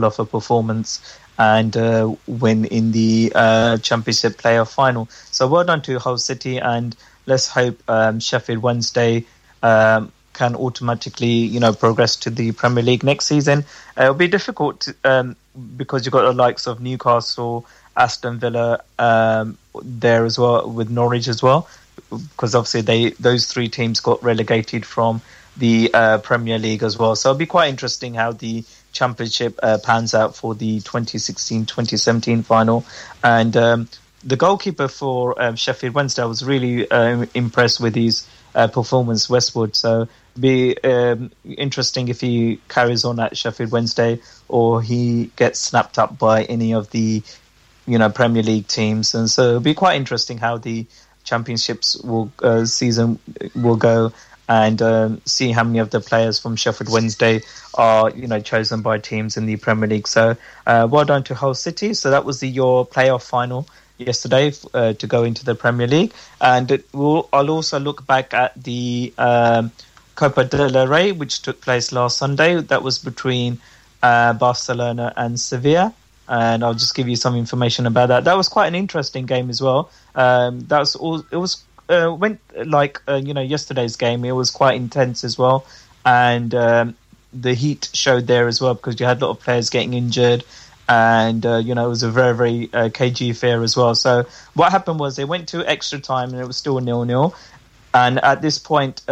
off a performance and win in the Championship playoff final. So well done to Hull City, and let's hope Sheffield Wednesday can automatically, progress to the Premier League next season. It'll be difficult because you've got the likes of Newcastle, Aston Villa there as well, with Norwich as well, because obviously those three teams got relegated from the Premier League as well. So it'll be quite interesting how the Championship pans out for the 2016-2017 final. And the goalkeeper for Sheffield Wednesday, I was really impressed with his performance, Westwood. So it'll be interesting if he carries on at Sheffield Wednesday or he gets snapped up by any of the Premier League teams. And so it'll be quite interesting how the Championships season will go, and see how many of the players from Sheffield Wednesday are, chosen by teams in the Premier League. So well done to Hull City. So that was your playoff final yesterday to go into the Premier League. And I'll also look back at the Copa del Rey, which took place last Sunday. That was between Barcelona and Sevilla. And I'll just give you some information about that. That was quite an interesting game as well. Went like yesterday's game. It was quite intense as well, and the heat showed there as well, because you had a lot of players getting injured, and it was a very, very cagey affair as well. So what happened was they went to extra time and it was still 0-0. And at this point,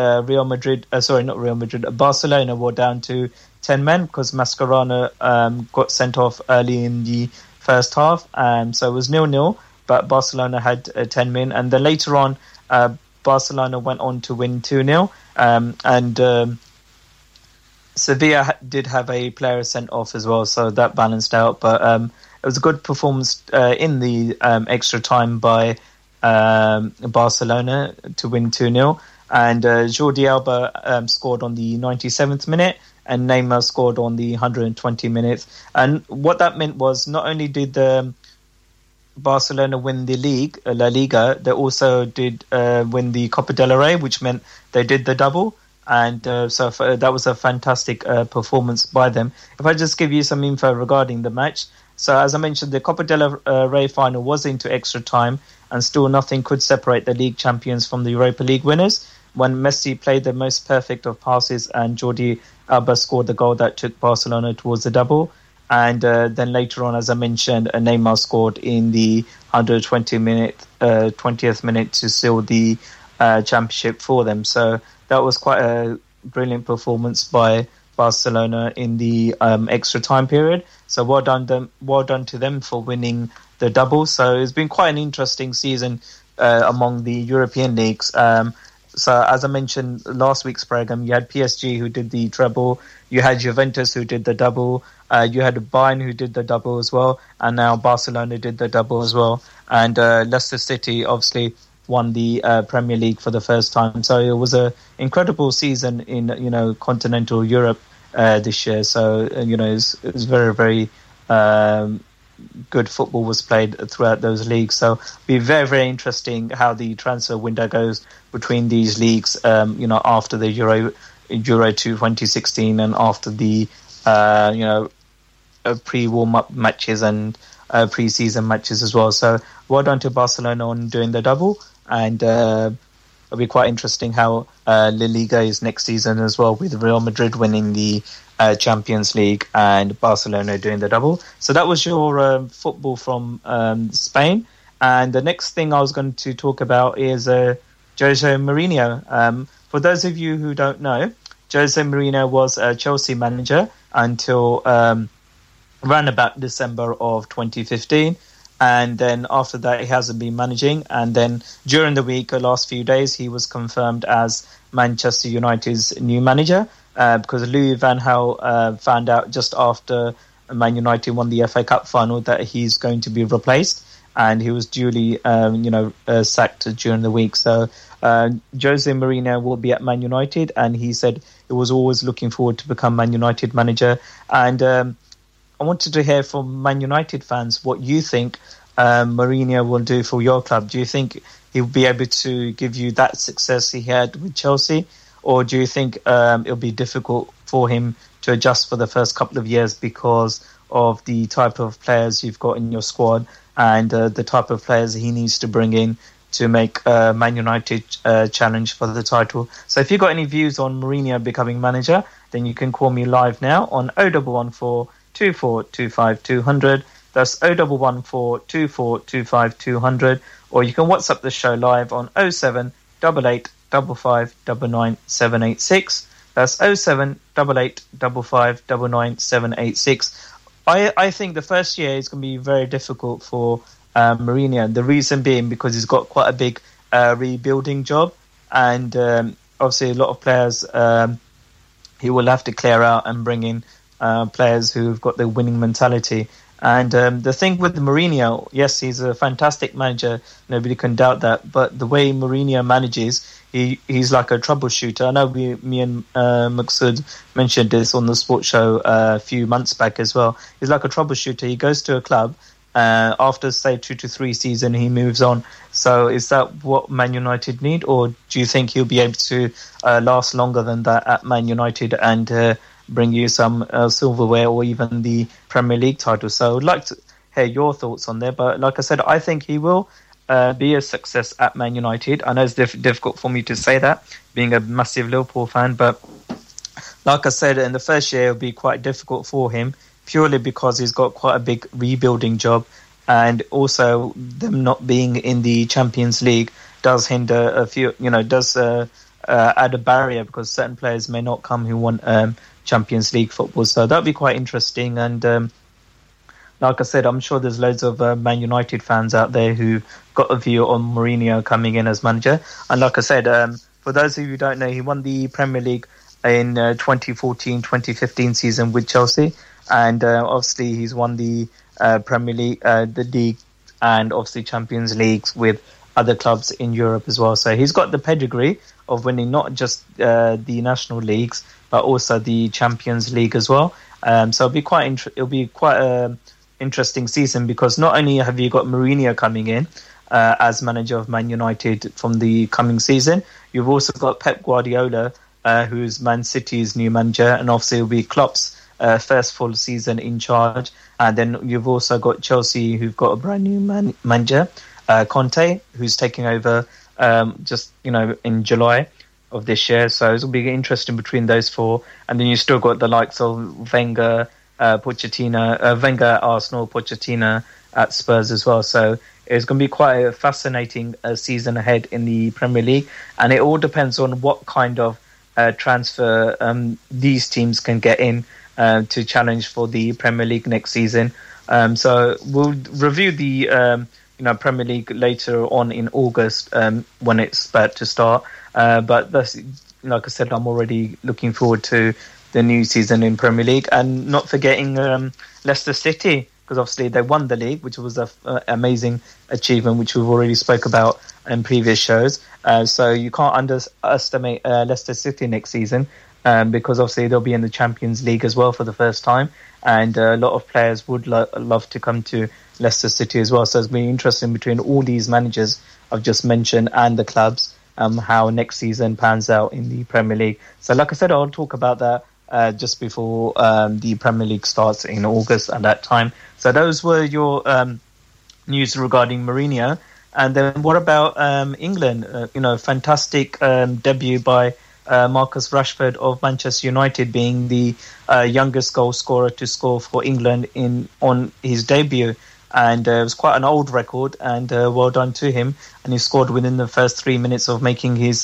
Barcelona were down to 10 men because Mascherano got sent off early in the first half, so it was 0-0. But Barcelona had 10 men, and then later on, Barcelona went on to win 2-0, and Sevilla did have a player sent off as well, so that balanced out. But it was a good performance in the extra time by Barcelona to win 2-0, and Jordi Alba scored on the 97th minute, and Neymar scored on the 120 minutes. And what that meant was not only did Barcelona win the league, La Liga, they also did win the Copa del Rey, which meant they did the double. And so that was a fantastic performance by them. If I just give you some info regarding the match. So as I mentioned, the Copa del Rey final was into extra time, and still nothing could separate the league champions from the Europa League winners, when Messi played the most perfect of passes and Jordi Alba scored the goal that took Barcelona towards the double. And then later on, as I mentioned, Neymar scored in the 20th minute to seal the championship for them. So that was quite a brilliant performance by Barcelona in the extra time period. So well done to them for winning the double. So it's been quite an interesting season among the European leagues. So as I mentioned last week's program, you had PSG who did the treble, you had Juventus who did the double, you had Bayern who did the double as well, and now Barcelona did the double as well. And Leicester City obviously won the Premier League for the first time. So it was an incredible season in continental Europe this year. So it's very, very good football was played throughout those leagues. So it'll be very, very interesting how the transfer window goes between these leagues, after the Euro 2016 and after the pre-warm-up matches and pre-season matches as well. So well done to Barcelona on doing the double, and it'll be quite interesting how La Liga is next season as well, with Real Madrid winning the Champions League and Barcelona doing the double. So that was your football from Spain. And the next thing I was going to talk about is Jose Mourinho. For those of you who don't know, Jose Mourinho was a Chelsea manager until around about December of 2015. And then after that, he hasn't been managing. And then during the week, the last few days, he was confirmed as Manchester United's new manager, because Louis van Gaal found out just after Man United won the FA Cup final that he's going to be replaced, and he was duly sacked during the week. So Jose Mourinho will be at Man United, and he said he was always looking forward to become Man United manager. And I wanted to hear from Man United fans what you think Mourinho will do for your club. Do you think he'll be able to give you that success he had with Chelsea, or do you think it'll be difficult for him to adjust for the first couple of years because of the type of players you've got in your squad and the type of players he needs to bring in to make Man United challenge for the title. So if you've got any views on Mourinho becoming manager, then you can call me live now on 0114 2425 200. That's 0114 2425 200. Or you can WhatsApp the show live on 0788 55 99 786. That's 0788 55 99 786. I think the first year is going to be very difficult for Mourinho. The reason being because he's got quite a big rebuilding job, and obviously a lot of players he will have to clear out and bring in players who've got the winning mentality. And the thing with Mourinho, yes, he's a fantastic manager, nobody can doubt that, but the way Mourinho manages, he's like a troubleshooter. I know me and Maksud mentioned this on the sports show a few months back as well. He's like a troubleshooter. He goes to a club, after, say, 2 to 3 seasons, he moves on. So is that what Man United need, or do you think he'll be able to last longer than that at Man United and bring you some silverware or even the Premier League title? So I'd like to hear your thoughts on there. But like I said, I think he will be a success at Man United. I know it's difficult for me to say that, being a massive Liverpool fan, but like I said, in the first year it'll be quite difficult for him, purely because he's got quite a big rebuilding job, and also them not being in the Champions League does hinder a few, does add a barrier, because certain players may not come who want Champions League football. So that'll be quite interesting. And like I said, I'm sure there's loads of Man United fans out there who got a view on Mourinho coming in as manager. And like I said, for those of you who don't know, he won the Premier League in 2014-2015 season with Chelsea. And obviously he's won the Premier League, the league, and obviously Champions Leagues with other clubs in Europe as well. So he's got the pedigree of winning not just the national leagues, but also the Champions League as well. So it'll be quite an interesting season, because not only have you got Mourinho coming in as manager of Man United from the coming season, you've also got Pep Guardiola, who's Man City's new manager, and obviously it'll be Klopp's first full season in charge. And then you've also got Chelsea, who've got a brand new manager, Conte, who's taking over just in July of this year. So it'll be interesting between those four. And then you still got the likes of Wenger, Pochettino, Wenger at Arsenal, Pochettino at Spurs as well. So it's going to be quite a fascinating season ahead in the Premier League, and it all depends on what kind of transfer these teams can get in to challenge for the Premier League next season. So we'll review the Premier League later on in August when it's about to start. But that's, like I said, I'm already looking forward to the new season in Premier League, and not forgetting Leicester City, because obviously they won the league, which was an amazing achievement, which we've already spoke about in previous shows. So you can't underestimate Leicester City next season, because obviously they'll be in the Champions League as well for the first time, and a lot of players would love to come to Leicester City as well. So it's going to be interesting between all these managers I've just mentioned and the clubs, how next season pans out in the Premier League. So like I said, I'll talk about that just before the Premier League starts in August at that time. So those were your news regarding Mourinho. And then what about England? Fantastic debut by Marcus Rashford of Manchester United, being the youngest goal scorer to score for England on his debut. And it was quite an old record, and well done to him. And he scored within the first 3 minutes of making his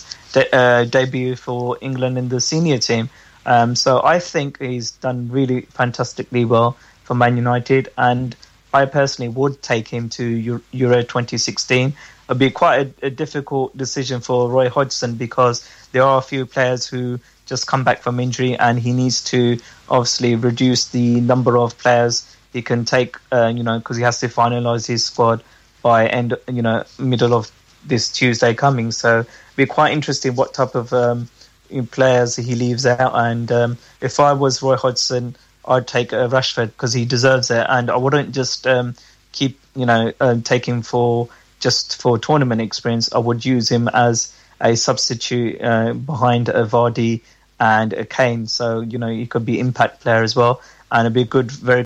debut for England in the senior team. So I think he's done really fantastically well for Man United, and I personally would take him to Euro 2016. It'd be quite a difficult decision for Roy Hodgson, because there are a few players who just come back from injury, and he needs to obviously reduce the number of players he can take, because he has to finalise his squad by middle of this Tuesday coming. So it'd be quite interesting what type of players he leaves out. And if I was Roy Hodgson, I'd take Rashford, because he deserves it, and I wouldn't just keep taking for tournament experience. I would use him as a substitute behind a Vardy and a Kane. So he could be impact player as well, and it'd be a very